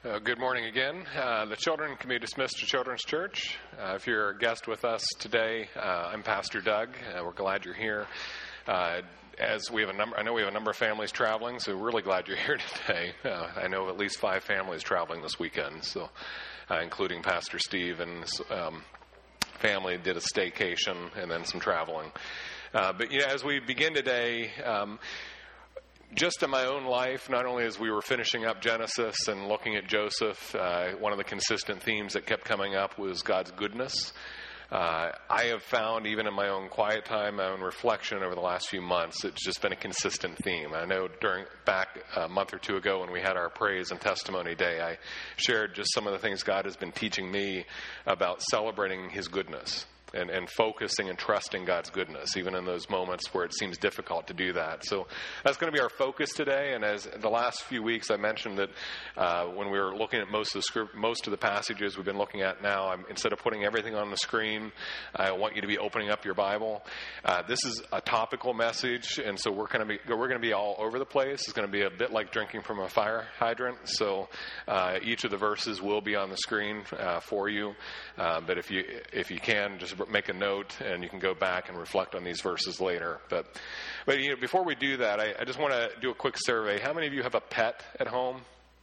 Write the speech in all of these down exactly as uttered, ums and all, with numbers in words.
Uh, good morning again. Uh, the children can be dismissed to Children's Church. Uh, if you're a guest with us today, uh, I'm Pastor Doug. Uh, we're glad you're here. Uh, as we have a number, I know we have a number of families traveling, so we're really glad you're here today. Uh, I know of at least five families traveling this weekend, so uh, including Pastor Steve and his um, family did a staycation and then some traveling. Uh, but you know, as we begin today. Um, Just in my own life, not only as we were finishing up Genesis and looking at Joseph, uh, one of the consistent themes that kept coming up was God's goodness. Uh, I have found, even in my own quiet time, my own reflection over the last few months, it's just been a consistent theme. I know during back a month or two ago when we had our Praise and Testimony Day, I shared just some of the things God has been teaching me about celebrating His goodness. And, and focusing and trusting God's goodness, even in those moments where it seems difficult to do that. So that's going to be our focus today. And as the last few weeks, I mentioned that uh, when we were looking at most of the script, most of the passages we've been looking at now, I'm, instead of putting everything on the screen, I want you to be opening up your Bible. Uh, this is a topical message, and so we're going to be we're going to be all over the place. It's going to be a bit like drinking from a fire hydrant. So uh, each of the verses will be on the screen uh, for you. Uh, but if you if you can, just make a note, and you can go back and reflect on these verses later. But, but you know, before we do that, I, I just want to do a quick survey. How many of you have a pet at home?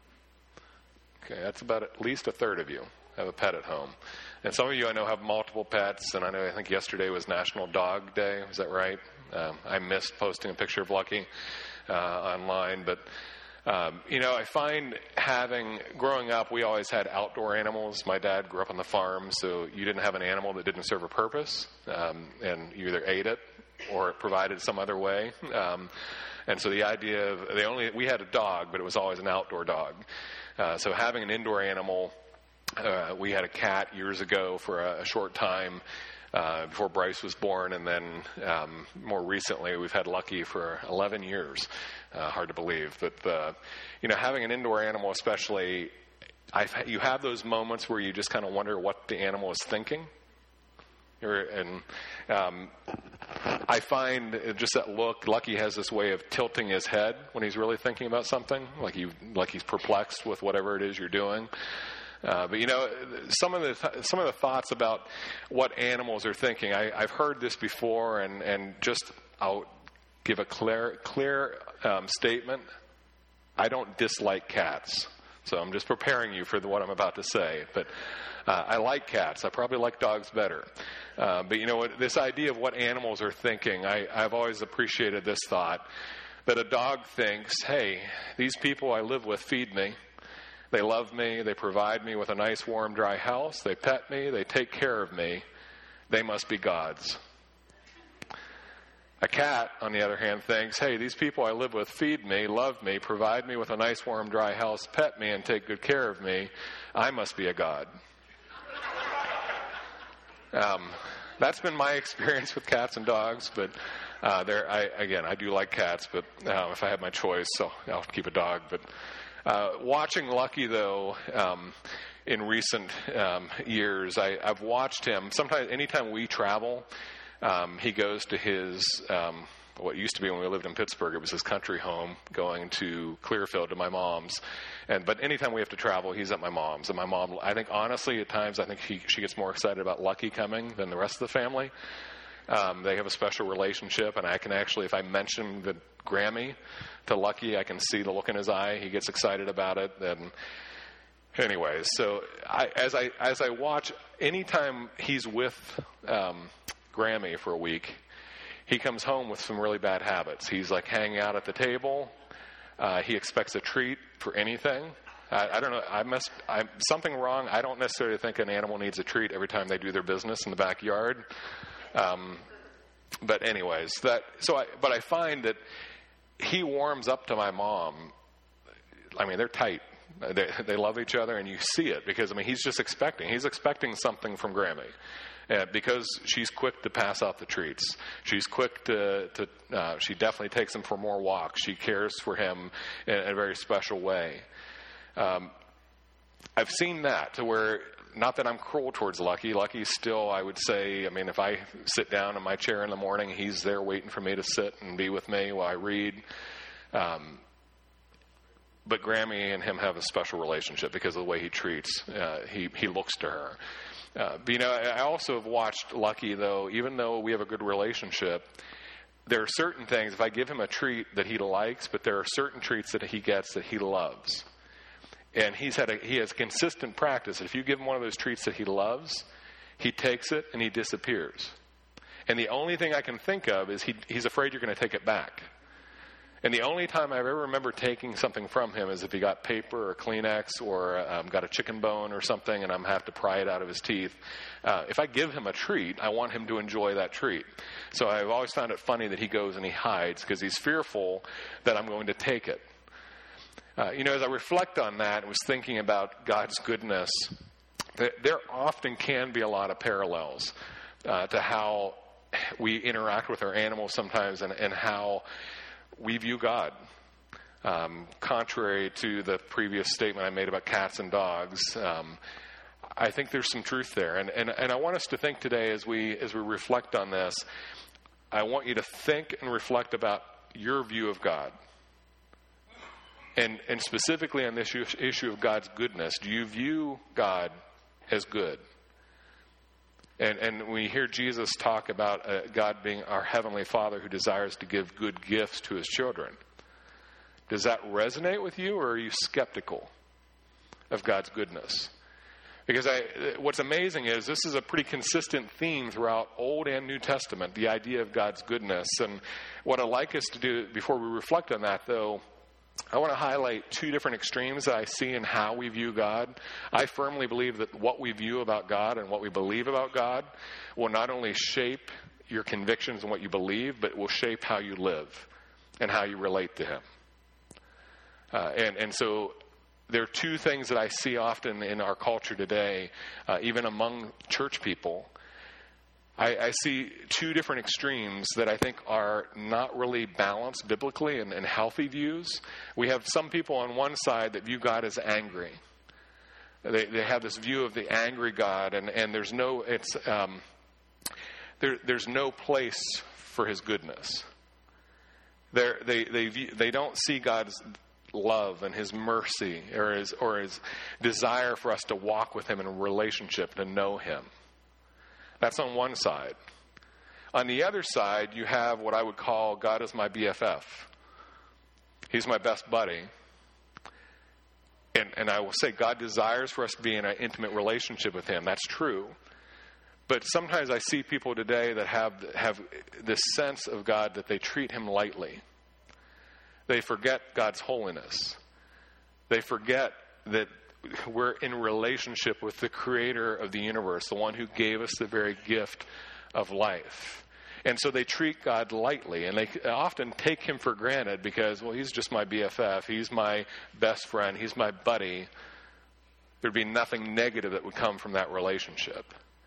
Okay, that's about at least a third of you have a pet at home. And some of you I know have multiple pets, and I know I think yesterday was National Dog Day. Is that right? Um, I missed posting a picture of Lucky uh, online, but Um, you know, I find having, growing up, we always had outdoor animals. My dad grew up on the farm, so you didn't have an animal that didn't serve a purpose, um, and you either ate it or it provided some other way. Um, and so the idea of, they only, we had a dog, but it was always an outdoor dog. Uh, so having an indoor animal, uh, we had a cat years ago for a, a short time, Uh, before Bryce was born, and then um, more recently we've had Lucky for eleven years. Uh, hard to believe, but uh, you know, having an indoor animal, especially, I've, you have those moments where you just kind of wonder what the animal is thinking. You're, and um, I find just that look. Lucky has this way of tilting his head when he's really thinking about something, like he like he's perplexed with whatever it is you're doing. Uh, but you know, some of the th- some of the thoughts about what animals are thinking, I, I've heard this before, and, and just I'll give a clear clear um, statement. I don't dislike cats, so I'm just preparing you for the, what I'm about to say. But uh, I like cats. I probably like dogs better. Uh, but you know what? This idea of what animals are thinking, I, I've always appreciated this thought that a dog thinks, "Hey, these people I live with feed me. They love me, they provide me with a nice, warm, dry house, they pet me, they take care of me. They must be God's." A cat, on the other hand, thinks, "Hey, these people I live with feed me, love me, provide me with a nice, warm, dry house, pet me, and take good care of me. I must be a God." um, that's been my experience with cats and dogs, but uh, there, I, again, I do like cats, but uh, if I have my choice, so I'll keep a dog, but... Uh, watching Lucky, though, um, in recent um, years, I, I've watched him. Sometimes, anytime we travel, um, he goes to his, um, what used to be when we lived in Pittsburgh, it was his country home, going to Clearfield to my mom's. And But anytime we have to travel, he's at my mom's. And my mom, I think, honestly, at times, I think he, she gets more excited about Lucky coming than the rest of the family. Um, they have a special relationship, and I can actually, if I mention the Grammy to Lucky, I can see the look in his eye. He gets excited about it. And anyways, so I, as I as I watch, anytime he's with um, Grammy for a week, he comes home with some really bad habits. He's like hanging out at the table. Uh, he expects a treat for anything. I, I don't know. I must. I'm something wrong. I don't necessarily think an animal needs a treat every time they do their business in the backyard. Um, but anyways, that, so I, but I find that he warms up to my mom. I mean, they're tight. They, they love each other, and you see it because, I mean, he's just expecting, he's expecting something from Grammy. Uh, because she's quick to pass out the treats. She's quick to, to uh, she definitely takes him for more walks. She cares for him in, in a very special way. Um, I've seen that to where, not that I'm cruel towards Lucky. Lucky's still, I would say, I mean, if I sit down in my chair in the morning, he's there waiting for me to sit and be with me while I read. Um, but Grammy and him have a special relationship because of the way he treats, uh, he, he looks to her. Uh, but, you know, I also have watched Lucky, though, even though we have a good relationship, there are certain things, if I give him a treat that he likes, but there are certain treats that he gets that he loves. And he's had a, he has consistent practice. If you give him one of those treats that he loves, he takes it and he disappears. And the only thing I can think of is he, he's afraid you're going to take it back. And the only time I ever remember taking something from him is if he got paper or Kleenex or um, got a chicken bone or something and I'm have to pry it out of his teeth. Uh, if I give him a treat, I want him to enjoy that treat. So I've always found it funny that he goes and he hides because he's fearful that I'm going to take it. Uh, you know, as I reflect on that and was thinking about God's goodness, th- there often can be a lot of parallels uh, to how we interact with our animals sometimes and, and how we view God. Um, contrary to the previous statement I made about cats and dogs, um, I think there's some truth there. And, and, and I want us to think today as we as we reflect on this, I want you to think and reflect about your view of God. And, and specifically on this issue of God's goodness, do you view God as good? And, and we hear Jesus talk about uh, God being our Heavenly Father who desires to give good gifts to His children. Does that resonate with you, or are you skeptical of God's goodness? Because I, what's amazing is this is a pretty consistent theme throughout Old and New Testament, the idea of God's goodness. And what I'd like us to do before we reflect on that, though, I want to highlight two different extremes that I see in how we view God. I firmly believe that what we view about God and what we believe about God will not only shape your convictions and what you believe, but will shape how you live and how you relate to Him. Uh, and, and so there are two things that I see often in our culture today, uh, even among church people. I, I see two different extremes that I think are not really balanced biblically and, and healthy views. We have some people on one side that view God as angry. They, they have this view of the angry God, and, and there's no it's um, there, there's no place for His goodness. They're, they they view, they don't see God's love and His mercy or His or His desire for us to walk with Him in a relationship, to know Him. That's on one side. On the other side, you have what I would call God is my B F F. He's my best buddy. And, and I will say God desires for us to be in an intimate relationship with Him. That's true. But sometimes I see people today that have, have this sense of God that they treat Him lightly. They forget God's holiness. They forget that we're in relationship with the creator of the universe, the one who gave us the very gift of life. And so they treat God lightly, and they often take Him for granted because, well, He's just my B F F. He's my best friend. He's my buddy. There'd be nothing negative that would come from that relationship.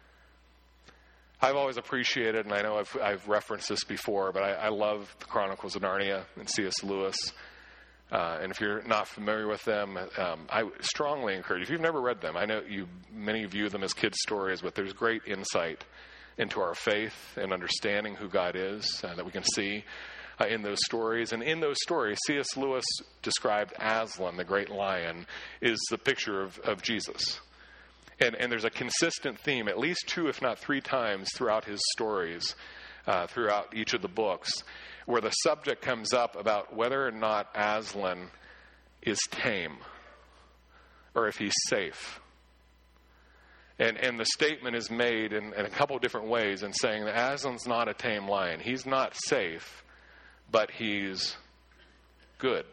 I've always appreciated, and I know I've, I've referenced this before, but I, I love the Chronicles of Narnia and C S Lewis. Uh, and if you're not familiar with them, um, I strongly encourage, if you've never read them, I know you many view them as kids' stories, but there's great insight into our faith and understanding who God is uh, that we can see uh, in those stories. And in those stories, C S Lewis described Aslan, the great lion, is the picture of, of Jesus. And, and there's a consistent theme, at least two, if not three times throughout his stories, uh, throughout each of the books, where the subject comes up about whether or not Aslan is tame or if he's safe. And and the statement is made in, in a couple of different ways in saying that Aslan's not a tame lion. He's not safe, but he's good.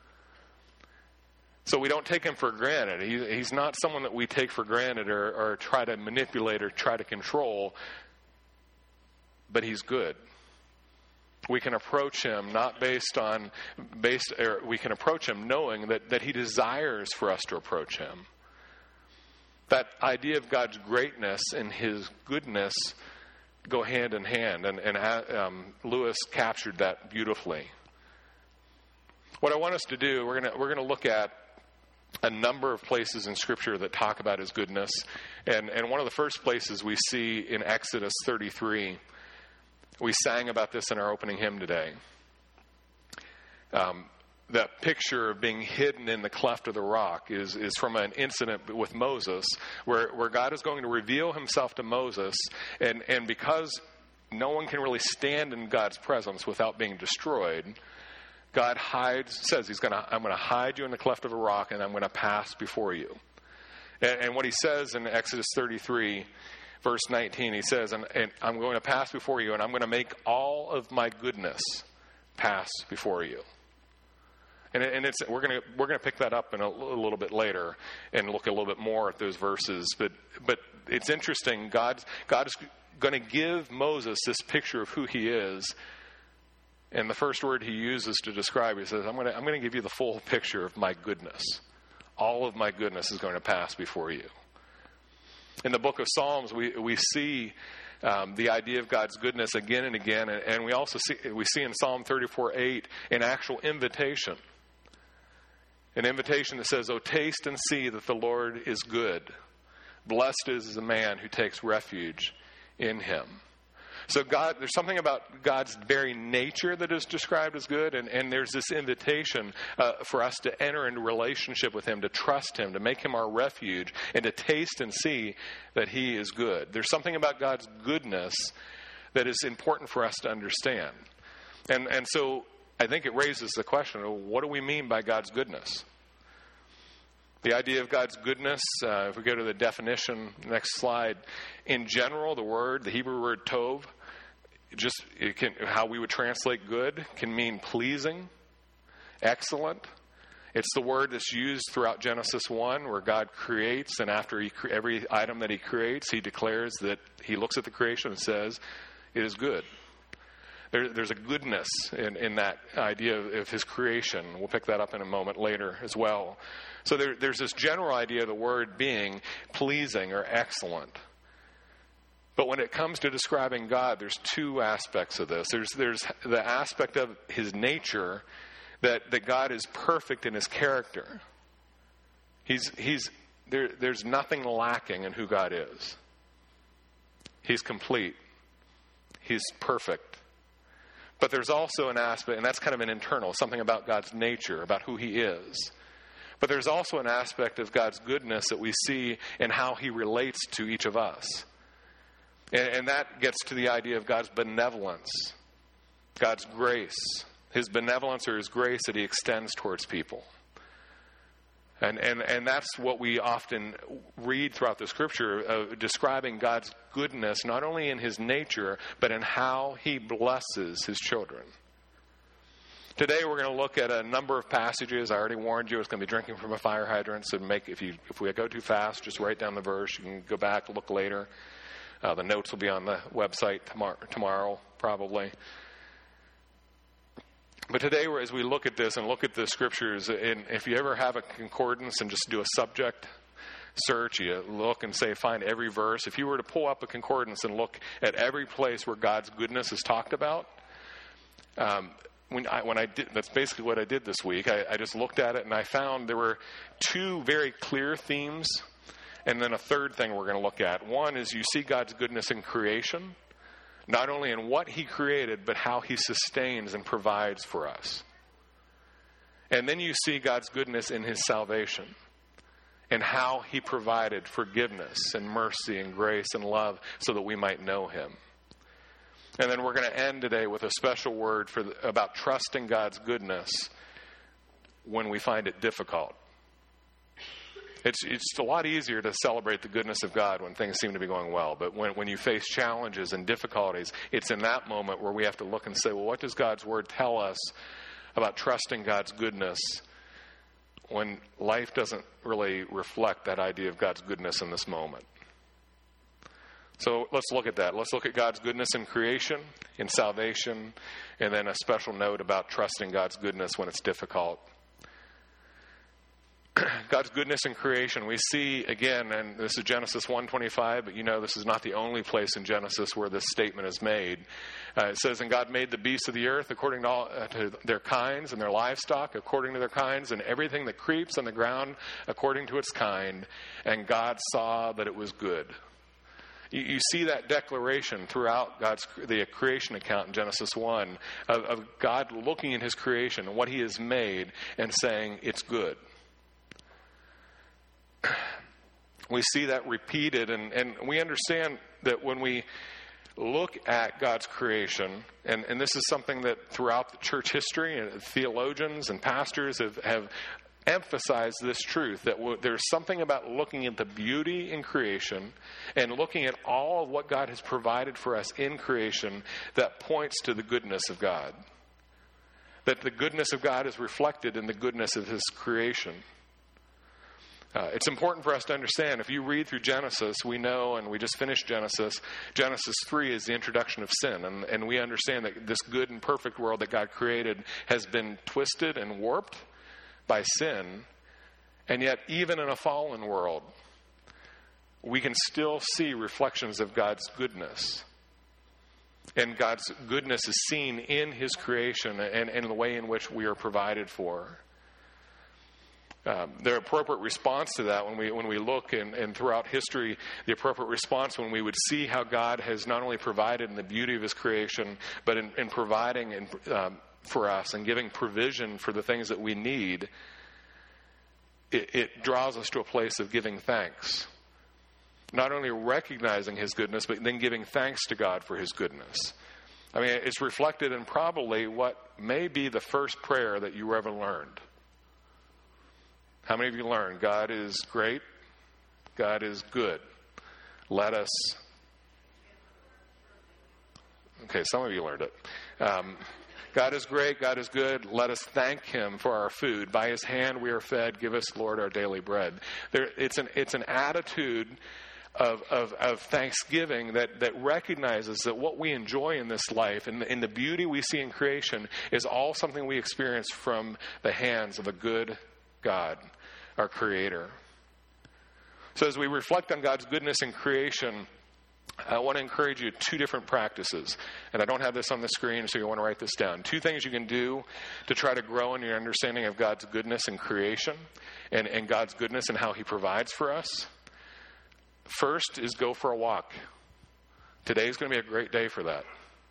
So we don't take him for granted. He, he's not someone that we take for granted or, or try to manipulate or try to control, but he's good. We can approach him not based on, based, or we can approach him knowing that, that he desires for us to approach him. That idea of God's greatness and his goodness go hand in hand, and, and um, Lewis captured that beautifully. What I want us to do, we're going to we're going to look at a number of places in Scripture that talk about his goodness, and and one of the first places we see in Exodus thirty-three. We sang about this in our opening hymn today. Um, that picture of being hidden in the cleft of the rock is, is from an incident with Moses where, where God is going to reveal himself to Moses. And, and because no one can really stand in God's presence without being destroyed, God hides, says he's going to, I'm going to hide you in the cleft of a rock and I'm going to pass before you. And, and what he says in Exodus thirty-three, verse nineteen, he says, and, and I'm going to pass before you and I'm going to make all of my goodness pass before you. And, and it's, we're going to we're going to pick that up in a, a little bit later and look a little bit more at those verses. But but it's interesting. God God is going to give Moses this picture of who he is, and the first word he uses to describe, he says, "I'm going to I'm going to give you the full picture of my goodness. All of my goodness is going to pass before you." In the book of Psalms, we we see Um, the idea of God's goodness again and again, and, and we also see we see in Psalm thirty-four eight an actual invitation, an invitation that says, "Oh, taste and see that the Lord is good. Blessed is the man who takes refuge in him." So God, there's something about God's very nature that is described as good, and, and there's this invitation uh, for us to enter into relationship with him, to trust him, to make him our refuge, and to taste and see that he is good. There's something about God's goodness that is important for us to understand. And, and so I think it raises the question, what do we mean by God's goodness? The idea of God's goodness, uh, if we go to the definition, next slide, in general, the word, the Hebrew word tov, just it can, how we would translate good, can mean pleasing, excellent. It's the word that's used throughout Genesis one, where God creates, and after he, every item that he creates, he declares that he looks at the creation and says, it is good. There, there's a goodness in, in that idea of, of his creation. We'll pick that up in a moment later as well. So there, there's this general idea of the word being pleasing or excellent. But when it comes to describing God, there's two aspects of this. There's, there's the aspect of his nature, that, that God is perfect in his character. He's, he's, there, there's nothing lacking in who God is. He's complete. He's perfect. But there's also an aspect, and that's kind of an internal, something about God's nature, about who he is. But there's also an aspect of God's goodness that we see in how he relates to each of us. And, and that gets to the idea of God's benevolence, God's grace, his benevolence or his grace that he extends towards people. And, and, and that's what we often read throughout the scripture, uh, describing God's goodness, not only in his nature, but in how he blesses his children. Today we're going to look at a number of passages. I already warned you it's going to be drinking from a fire hydrant, so make if you if we go too fast, just write down the verse. You can go back, look later. Uh, the notes will be on the website tomorrow, tomorrow probably. But today, as we look at this and look at the scriptures, and if you ever have a concordance and just do a subject search, you look and say, find every verse. If you were to pull up a concordance and look at every place where God's goodness is talked about, um, when I, when I did, that's basically what I did this week. I, I just looked at it and I found there were two very clear themes, and then a third thing we're going to look at. One is you see God's goodness in creation, not only in what he created, but how he sustains and provides for us. And then you see God's goodness in his salvation and how he provided forgiveness and mercy and grace and love so that we might know him. And then we're going to end today with a special word for the, about trusting God's goodness when we find it difficult. It's it's a lot easier to celebrate the goodness of God when things seem to be going well. But when, when you face challenges and difficulties, it's in that moment where we have to look and say, well, what does God's word tell us about trusting God's goodness when life doesn't really reflect that idea of God's goodness in this moment? So let's look at that. Let's look at God's goodness in creation, in salvation, and then a special note about trusting God's goodness when it's difficult. God's goodness in creation, we see again, and this is Genesis one twenty-five, but you know this is not the only place in Genesis where this statement is made. Uh, it says, and God made the beasts of the earth according to, all, uh, to their kinds, and their livestock according to their kinds, and everything that creeps on the ground according to its kind, and God saw that it was good. You, you see that declaration throughout God's the creation account in Genesis one of, of God looking at his creation and what he has made and saying it's good. We see that repeated, and, and we understand that when we look at God's creation, and, and this is something that throughout the church history, and theologians and pastors have, have emphasized this truth, that w- there's something about looking at the beauty in creation and looking at all of what God has provided for us in creation that points to the goodness of God. That the goodness of God is reflected in the goodness of his creation. Uh, it's important for us to understand, if you read through Genesis, we know, and we just finished Genesis, Genesis three is the introduction of sin. And, and we understand that this good and perfect world that God created has been twisted and warped by sin. And yet, even in a fallen world, we can still see reflections of God's goodness. And God's goodness is seen in his creation and, and the way in which we are provided for. Um, the appropriate response to that, when we when we look and, and throughout history, the appropriate response when we would see how God has not only provided in the beauty of his creation, but in, in providing in, um, for us and giving provision for the things that we need, it, it draws us to a place of giving thanks. Not only recognizing his goodness, but then giving thanks to God for his goodness. I mean, it's reflected in probably what may be the first prayer that you ever learned. How many of you learned, God is great, God is good? Let us... Okay, some of you learned it. Um, God is great, God is good, let us thank him for our food. By his hand we are fed, give us, Lord, our daily bread. There, it's an it's an attitude of, of, of thanksgiving that, that recognizes that what we enjoy in this life and the, and the beauty we see in creation is all something we experience from the hands of a good God, our Creator. So as we reflect on God's goodness in creation, I want to encourage you two different practices. And I don't have this on the screen, so you want to write this down. Two things you can do to try to grow in your understanding of God's goodness in creation and, and God's goodness and how he provides for us. First is go for a walk. Today is going to be a great day for that.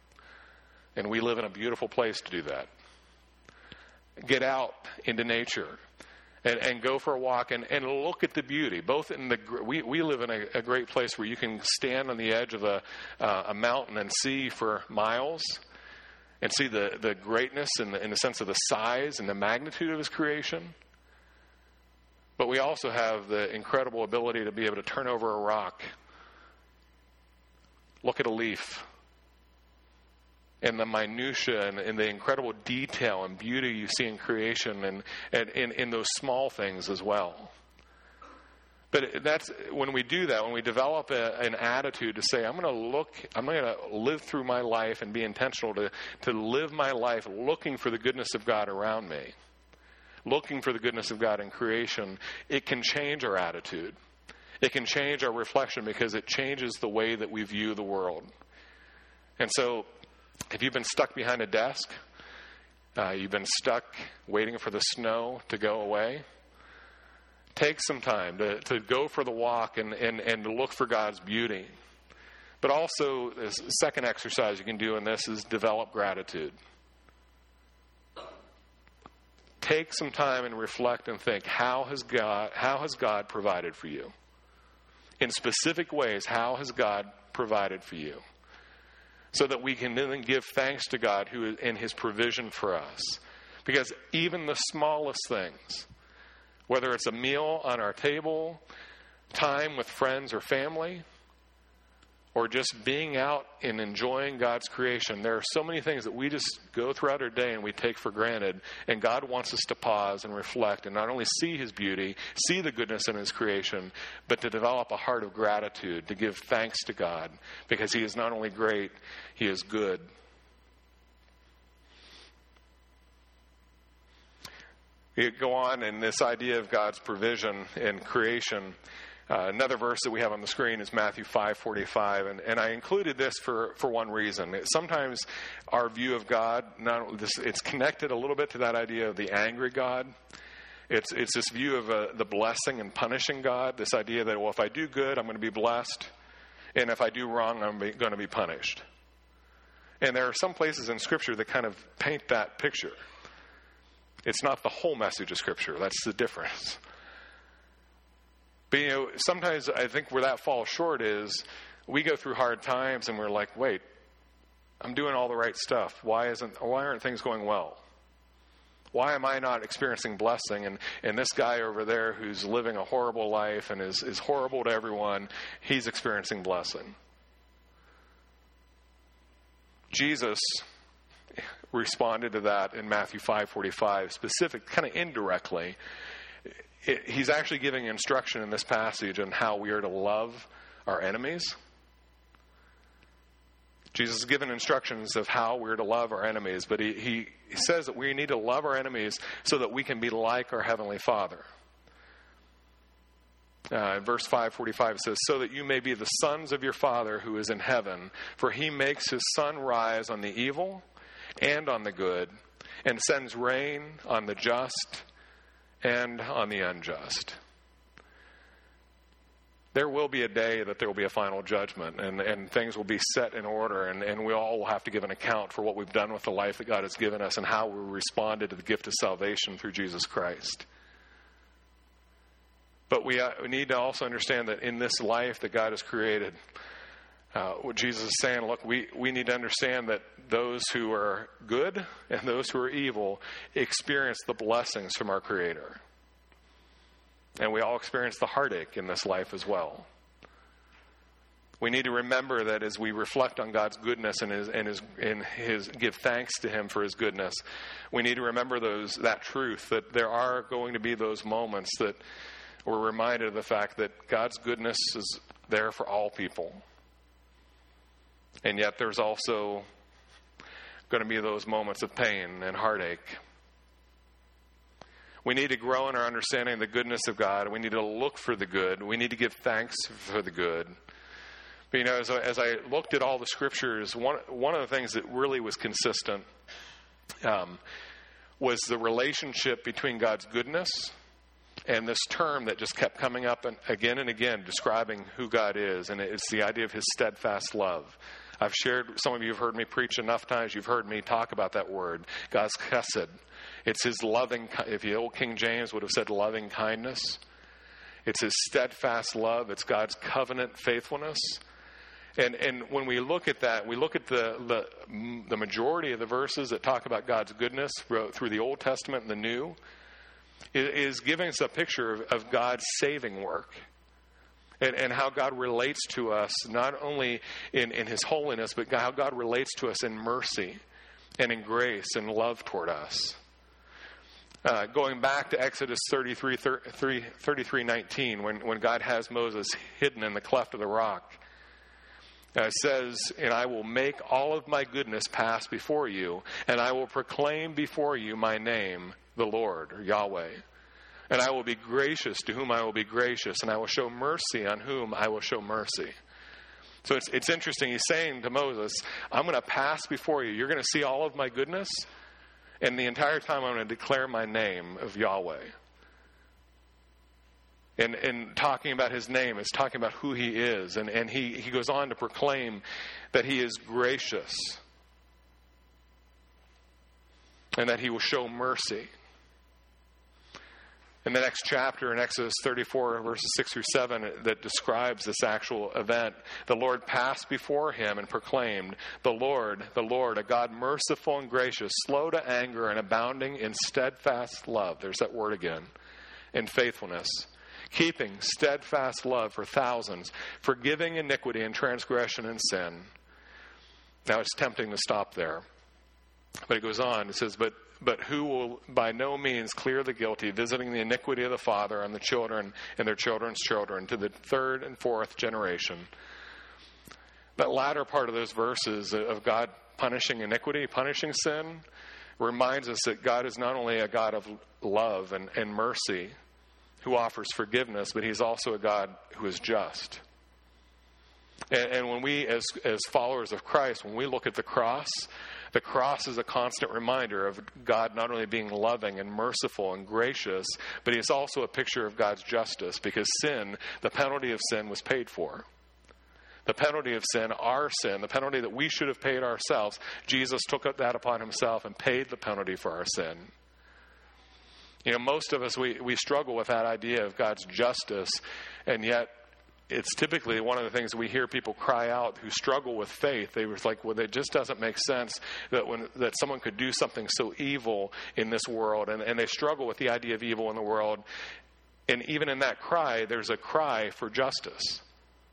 And we live in a beautiful place to do that. Get out into nature. And, and go for a walk and, and look at the beauty. Both in the we, we live in a, a great place where you can stand on the edge of a uh, a mountain and see for miles, and see the, the greatness and the, in the sense of the size and the magnitude of his creation. But we also have the incredible ability to be able to turn over a rock, look at a leaf, and the minutia and, and the incredible detail and beauty you see in creation and, and in, in those small things as well. But that's when we do that, when we develop a, an attitude to say, I'm going to look, I'm going to live through my life and be intentional to, to live my life looking for the goodness of God around me, looking for the goodness of God in creation, it can change our attitude. It can change our reflection because it changes the way that we view the world. And so, if you've been stuck behind a desk, uh, you've been stuck waiting for the snow to go away, take some time to, to go for the walk and, and, and to look for God's beauty. But also, the second exercise you can do in this is develop gratitude. Take some time and reflect and think, how has God, how has God provided for you? In specific ways, how has God provided for you? So that we can then give thanks to God who is in his provision for us. Because even the smallest things, whether it's a meal on our table, time with friends or family, or just being out and enjoying God's creation, there are so many things that we just go throughout our day and we take for granted. And God wants us to pause and reflect and not only see his beauty, see the goodness in his creation, but to develop a heart of gratitude, to give thanks to God, because he is not only great, he is good. You go on in this idea of God's provision in creation. Uh, another verse that we have on the screen is Matthew five forty-five, and, and I included this for, for one reason. Sometimes our view of God, not this, it's connected a little bit to that idea of the angry God. It's it's this view of uh, the blessing and punishing God, this idea that, well, if I do good, I'm going to be blessed. And if I do wrong, I'm going to be punished. And there are some places in Scripture that kind of paint that picture. It's not the whole message of Scripture. That's the difference. But, you know, sometimes I think where that falls short is we go through hard times and we're like, wait, I'm doing all the right stuff. Why isn't? Why aren't things going well? Why am I not experiencing blessing? And, and this guy over there who's living a horrible life and is, is horrible to everyone, he's experiencing blessing. Jesus responded to that in Matthew five forty-five, specific, kind of indirectly. It, he's actually giving instruction in this passage on how we are to love our enemies. Jesus is given instructions of how we're to love our enemies, but he, he says that we need to love our enemies so that we can be like our Heavenly Father. Uh, in verse five forty-five it says, so that you may be the sons of your Father who is in heaven, for he makes his sun rise on the evil and on the good, and sends rain on the just and on the unjust. There will be a day that there will be a final judgment, and, and things will be set in order, and, and we all will have to give an account for what we've done with the life that God has given us and how we responded to the gift of salvation through Jesus Christ. But we, uh, we need to also understand that in this life that God has created, uh, what Jesus is saying, look, we, we need to understand that those who are good and those who are evil experience the blessings from our Creator. And we all experience the heartache in this life as well. We need to remember that as we reflect on God's goodness and his and his and his give thanks to him for his goodness, we need to remember those that truth that there are going to be those moments that we're reminded of the fact that God's goodness is there for all people. And yet there's also going to be those moments of pain and heartache. We need to grow in our understanding of the goodness of God. We need to look for the good. We need to give thanks for the good. But, you know, as I, as I looked at all the scriptures, one, one of the things that really was consistent um, was the relationship between God's goodness and this term that just kept coming up and again and again describing who God is. And it's the idea of his steadfast love. I've shared, some of you have heard me preach enough times, you've heard me talk about that word, God's chesed. It's his loving, if the old King James would have said loving kindness. It's his steadfast love. It's God's covenant faithfulness. And and when we look at that, we look at the, the, the majority of the verses that talk about God's goodness through the Old Testament and the New, it is giving us a picture of, of God's saving work. And, and how God relates to us, not only in, in his holiness, but how God relates to us in mercy and in grace and love toward us. Uh, going back to Exodus thirty-three, thirty-three nineteen, when, when God has Moses hidden in the cleft of the rock, uh, it says, and I will make all of my goodness pass before you, and I will proclaim before you my name, the Lord, or Yahweh. And I will be gracious to whom I will be gracious, and I will show mercy on whom I will show mercy. So it's it's interesting. He's saying to Moses, I'm going to pass before you. You're going to see all of my goodness, and the entire time I'm going to declare my name of Yahweh. And and talking about his name, it's talking about who he is. And, and he, he goes on to proclaim that he is gracious and that he will show mercy. In the next chapter, in Exodus thirty-four, verses six through seven, that describes this actual event, the Lord passed before him and proclaimed, the Lord, the Lord, a God merciful and gracious, slow to anger and abounding in steadfast love. There's that word again. In faithfulness, keeping steadfast love for thousands, forgiving iniquity and transgression and sin. Now it's tempting to stop there. But it goes on. It says, but But who will by no means clear the guilty, visiting the iniquity of the father on the children and their children's children to the third and fourth generation. That latter part of those verses of God punishing iniquity, punishing sin, reminds us that God is not only a God of love and, and mercy who offers forgiveness, but he's also a God who is just. And, and when we, as, as followers of Christ, when we look at the cross, the cross is a constant reminder of God not only being loving and merciful and gracious, but it's also a picture of God's justice, because sin, the penalty of sin, was paid for. The penalty of sin, our sin, the penalty that we should have paid ourselves, Jesus took that upon himself and paid the penalty for our sin. You know, most of us, we, we struggle with that idea of God's justice, and yet it's typically one of the things we hear people cry out who struggle with faith. They were like, well, it just doesn't make sense that when that someone could do something so evil in this world, and, and they struggle with the idea of evil in the world. And even in that cry, there's a cry for justice.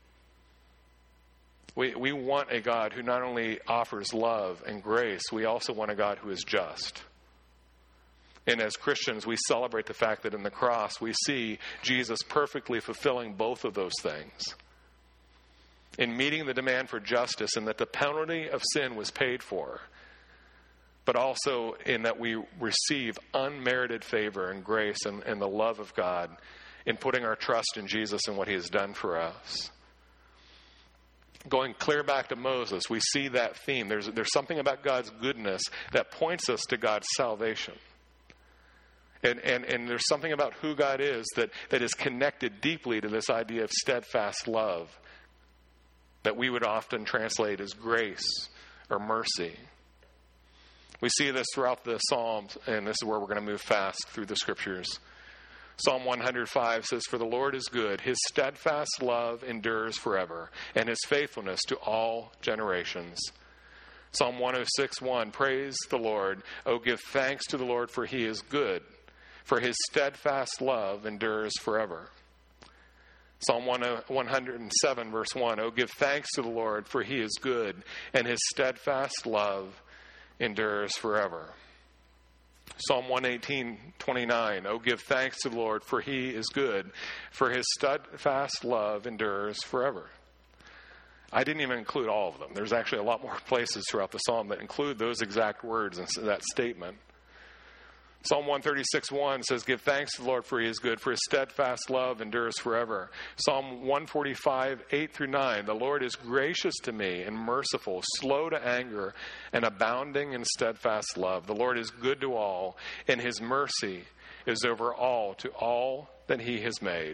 We we want a God who not only offers love and grace, we also want a God who is just. And as Christians, we celebrate the fact that in the cross, we see Jesus perfectly fulfilling both of those things. In meeting the demand for justice, and that the penalty of sin was paid for, but also in that we receive unmerited favor and grace and, and the love of God in putting our trust in Jesus and what he has done for us. Going clear back to Moses, we see that theme. There's, there's something about God's goodness that points us to God's salvation. And, and, and there's something about who God is that, that is connected deeply to this idea of steadfast love that we would often translate as grace or mercy. We see this throughout the Psalms, and this is where we're going to move fast through the Scriptures. Psalm one hundred five says, "For the Lord is good, his steadfast love endures forever, and his faithfulness to all generations." Psalm one oh six one, "Praise the Lord, oh give thanks to the Lord, for he is good, for his steadfast love endures forever." Psalm one hundred seven verse one, "Oh give thanks to the Lord, for he is good, and his steadfast love endures forever." Psalm one eighteen twenty-nine, "Oh give thanks to the Lord, for he is good, for his steadfast love endures forever." I didn't even include all of them. There's actually a lot more places throughout the psalm that include those exact words in that statement. Psalm one thirty-six one says, "Give thanks to the Lord, for he is good, for his steadfast love endures forever." Psalm one forty-five, eight through nine, "The Lord is gracious to me and merciful, slow to anger, and abounding in steadfast love. The Lord is good to all, and his mercy is over all, to all that he has made."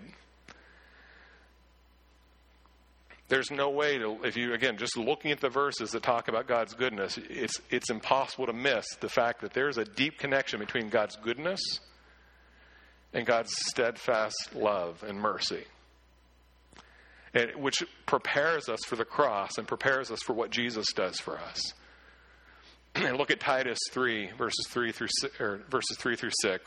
There's no way to, if you, again, just looking at the verses that talk about God's goodness, it's it's impossible to miss the fact that there's a deep connection between God's goodness and God's steadfast love and mercy, and, which prepares us for the cross and prepares us for what Jesus does for us. And look at Titus three, verses three through or verses three through six.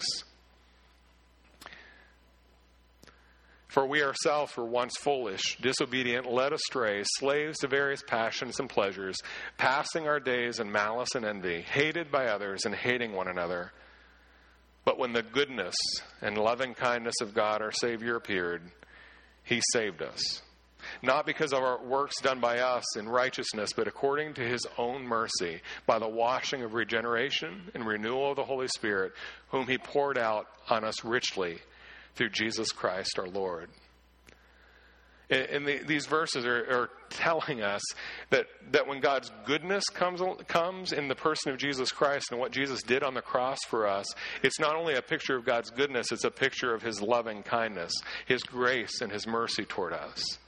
"For we ourselves were once foolish, disobedient, led astray, slaves to various passions and pleasures, passing our days in malice and envy, hated by others and hating one another. But when the goodness and loving kindness of God our Savior appeared, he saved us. Not because of our works done by us in righteousness, but according to his own mercy, by the washing of regeneration and renewal of the Holy Spirit, whom he poured out on us richly through Jesus Christ our Lord." And the, these verses are, are telling us that, that when God's goodness comes, comes in the person of Jesus Christ and what Jesus did on the cross for us, it's not only a picture of God's goodness, it's a picture of his loving kindness, his grace and his mercy toward us.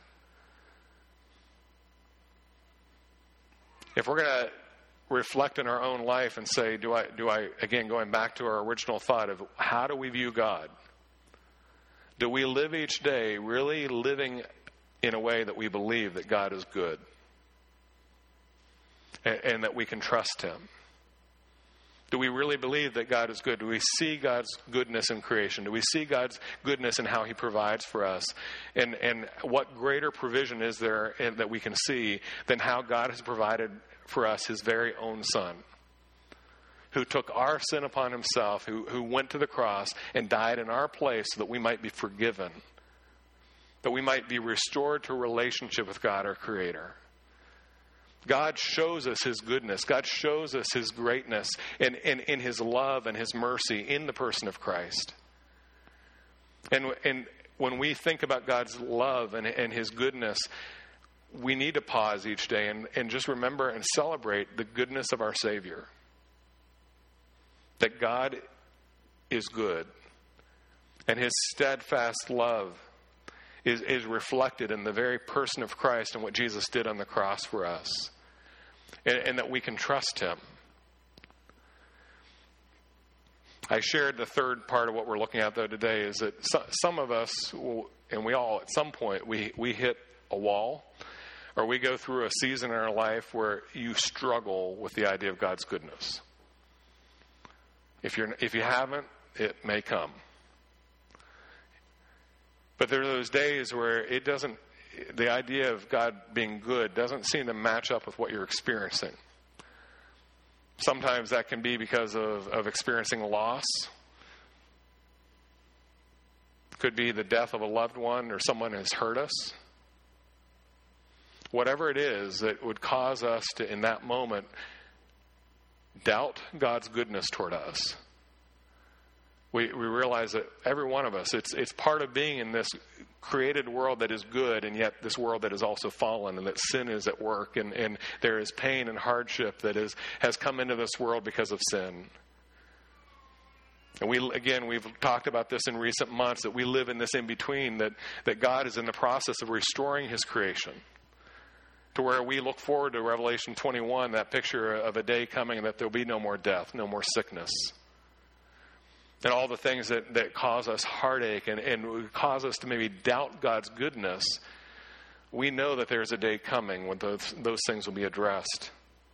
If we're going to reflect in our own life and say, do I, do I, again, going back to our original thought of how do we view God? Do we live each day really living in a way that we believe that God is good and, and that we can trust him? Do we really believe that God is good? Do we see God's goodness in creation? Do we see God's goodness in how he provides for us? And, and what greater provision is there in, that we can see than how God has provided for us his very own Son, who took our sin upon himself, who, who went to the cross and died in our place so that we might be forgiven, that we might be restored to a relationship with God, our Creator. God shows us his goodness. God shows us his greatness and in, in, in his love and his mercy in the person of Christ. And, and when we think about God's love and, and his goodness, we need to pause each day and, and just remember and celebrate the goodness of our Savior. That God is good, and his steadfast love is, is reflected in the very person of Christ and what Jesus did on the cross for us. And, and that we can trust him. I shared the third part of what we're looking at, though, today is that some of us, will, and we all, at some point, we, we hit a wall, or we go through a season in our life where you struggle with the idea of God's goodness. If you're, if you haven't, it may come. But there are those days where it doesn't, the idea of God being good doesn't seem to match up with what you're experiencing. Sometimes that can be because of, of experiencing loss. Could be the death of a loved one or someone has hurt us. Whatever it is that would cause us to, in that moment, doubt God's goodness toward us. We we realize that every one of us, it's it's part of being in this created world that is good, and yet this world that is also fallen, and that sin is at work, and, and there is pain and hardship that is has come into this world because of sin. And we again, we've talked about this in recent months, that we live in this in-between, that, that God is in the process of restoring his creation. To where we look forward to Revelation twenty-one, that picture of a day coming that there'll be no more death, no more sickness. And all the things that, that cause us heartache and, and cause us to maybe doubt God's goodness, we know that there's a day coming when those, those things will be addressed.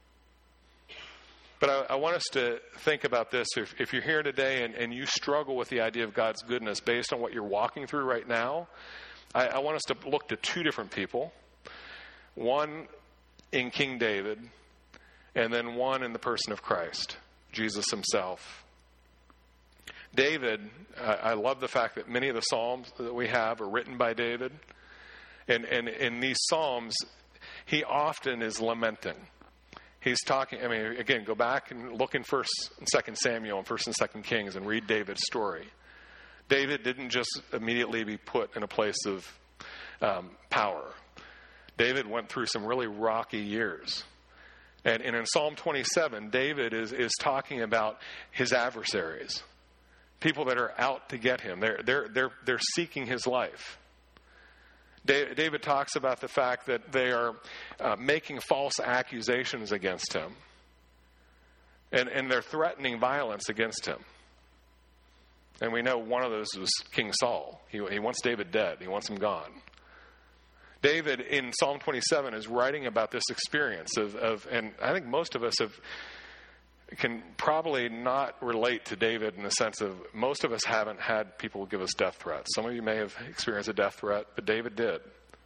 But I, I want us to think about this. If, if you're here today and, and you struggle with the idea of God's goodness based on what you're walking through right now, I, I want us to look to two different people. One in King David, and then one in the person of Christ, Jesus himself. David, I love the fact that many of the Psalms that we have are written by David. And, and in these Psalms, he often is lamenting. He's talking, I mean, again, go back and look in First and Second Samuel and First and Second Kings and read David's story. David didn't just immediately be put in a place of um, power. David went through some really rocky years. And, and in Psalm twenty-seven, David is, is talking about his adversaries. People that are out to get him. They're, they're, they're, they're seeking his life. David talks about the fact that they are uh, making false accusations against him. And, and they're threatening violence against him. And we know one of those was King Saul. He, he wants David dead. He wants him gone. David, in Psalm twenty-seven, is writing about this experience of, of and I think most of us have can probably not relate to David in the sense of most of us haven't had people give us death threats. Some of you may have experienced a death threat, but David did.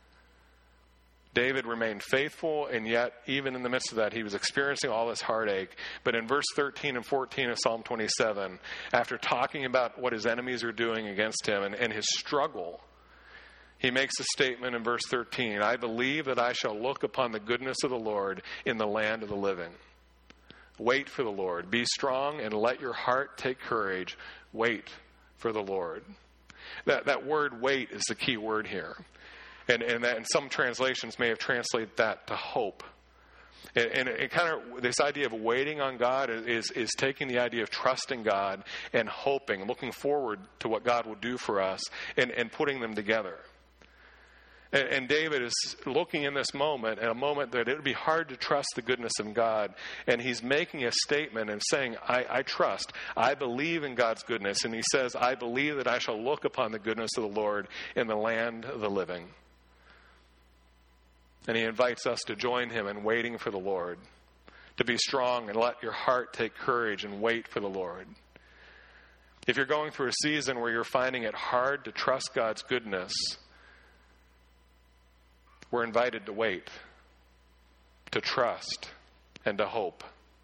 David remained faithful, and yet, even in the midst of that, he was experiencing all this heartache. But in verse thirteen and fourteen of Psalm twenty-seven, after talking about what his enemies are doing against him and, and his struggle, he makes a statement in verse thirteen, I believe that I shall look upon the goodness of the Lord in the land of the living. Wait for the Lord. Be strong and let your heart take courage. Wait for the Lord. That that word wait is the key word here. And, and, that, and some translations may have translated that to hope. And, and it kind of, this idea of waiting on God is, is taking the idea of trusting God and hoping, looking forward to what God will do for us and, and putting them together. And, and David is looking in this moment, at a moment that it would be hard to trust the goodness of God. And he's making a statement and saying, I, I trust, I believe in God's goodness. And he says, I believe that I shall look upon the goodness of the Lord in the land of the living. And he invites us to join him in waiting for the Lord, to be strong and let your heart take courage and wait for the Lord. If you're going through a season where you're finding it hard to trust God's goodness, we're invited to wait, to trust, and to hope.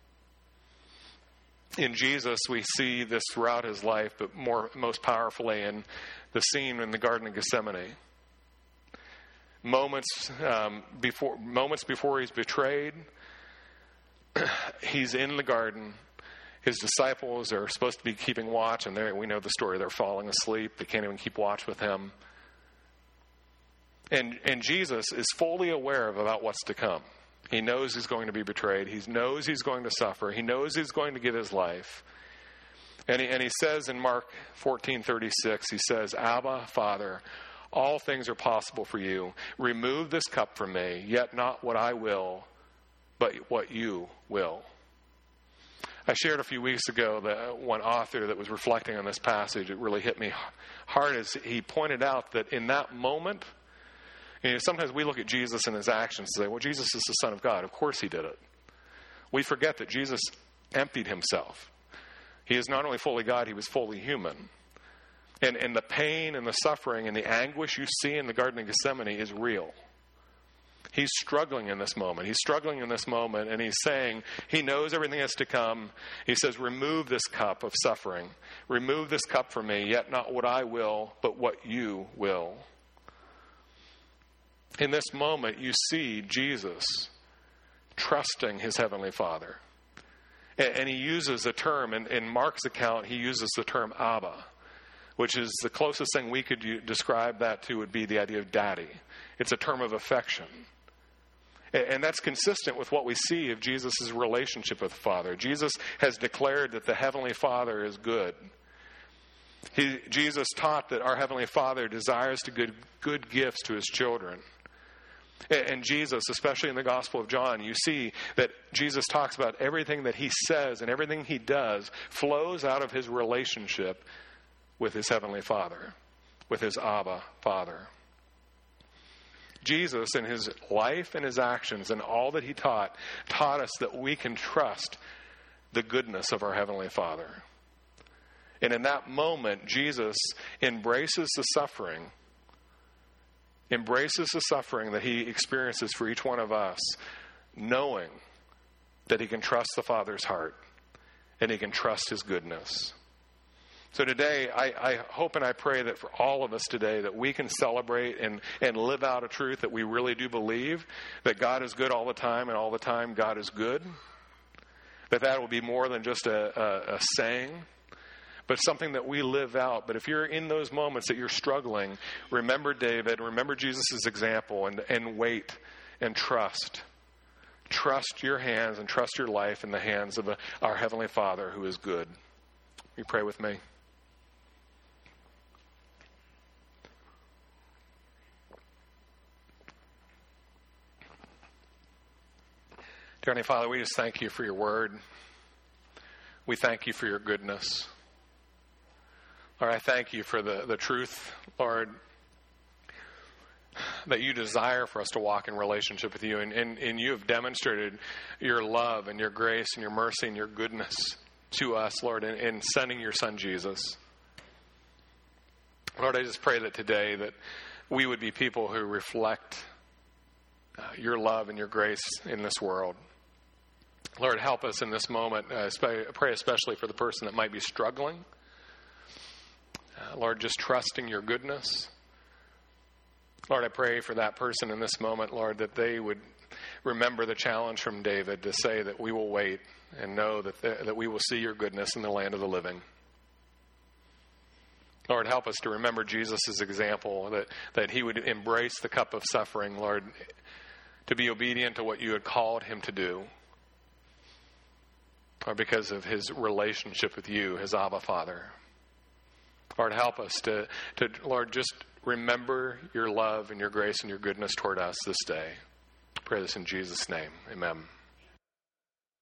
In Jesus, we see this throughout his life, but more, most powerfully in the scene in the Garden of Gethsemane. Moments um, before, moments before he's betrayed, he's in the garden. His disciples are supposed to be keeping watch, and we know the story. They're falling asleep. They can't even keep watch with him. And, and Jesus is fully aware of about what's to come. He knows he's going to be betrayed. He knows he's going to suffer. He knows he's going to give his life. And he, and he says in Mark fourteen thirty-six, he says, Abba, Father, All things are possible for you. Remove this cup from me, yet not what I will, but what you will. I shared a few weeks ago that one author that was reflecting on this passage, it really hit me hard as he pointed out that in that moment, you know, sometimes we look at Jesus and his actions and say, well, Jesus is the Son of God. Of course he did it. We forget that Jesus emptied himself. He is not only fully God, he was fully human. And, and the pain and the suffering and the anguish you see in the Garden of Gethsemane is real. He's struggling in this moment. He's struggling in this moment, and he's saying, he knows everything is to come. He says, remove this cup of suffering. Remove this cup from me, yet not what I will, but what you will. In this moment, you see Jesus trusting his heavenly Father. And, and he uses a term, in, in Mark's account, he uses the term Abba, which is the closest thing we could u- describe that to would be the idea of daddy. It's a term of affection. And that's consistent with what we see of Jesus' relationship with the Father. Jesus has declared that the Heavenly Father is good. He, Jesus taught that our Heavenly Father desires to give good gifts to his children. And, and Jesus, especially in the Gospel of John, you see that Jesus talks about everything that he says and everything he does flows out of his relationship with his Heavenly Father, with his Abba Father. Jesus, in his life and his actions and all that he taught, taught us that we can trust the goodness of our Heavenly Father. And in that moment, Jesus embraces the suffering, embraces the suffering that he experiences for each one of us, knowing that he can trust the Father's heart and he can trust his goodness. So today, I, I hope and I pray that for all of us today, that we can celebrate and, and live out a truth that we really do believe, that God is good all the time, and all the time God is good. That that will be more than just a, a, a saying, but something that we live out. But if you're in those moments that you're struggling, remember David, remember Jesus' example, and, and wait and trust. Trust your hands and trust your life in the hands of a, our Heavenly Father who is good. Will you pray with me? Dear Heavenly Father, we just thank you for your word. We thank you for your goodness. Lord, I thank you for the, the truth, Lord, that you desire for us to walk in relationship with you. And, and, and you have demonstrated your love and your grace and your mercy and your goodness to us, Lord, in, in sending your Son, Jesus. Lord, I just pray that today that we would be people who reflect uh, your love and your grace in this world. Lord, help us in this moment. Uh, I pray especially for the person that might be struggling. Uh, Lord, just trusting your goodness. Lord, I pray for that person in this moment, Lord, that they would remember the challenge from David to say that we will wait and know that the, that we will see your goodness in the land of the living. Lord, help us to remember Jesus' example, that, that he would embrace the cup of suffering, Lord, to be obedient to what you had called him to do. Or because of his relationship with you, his Abba Father. Lord, help us to, to, Lord, just remember your love and your grace and your goodness toward us this day. I pray this in Jesus' name. Amen.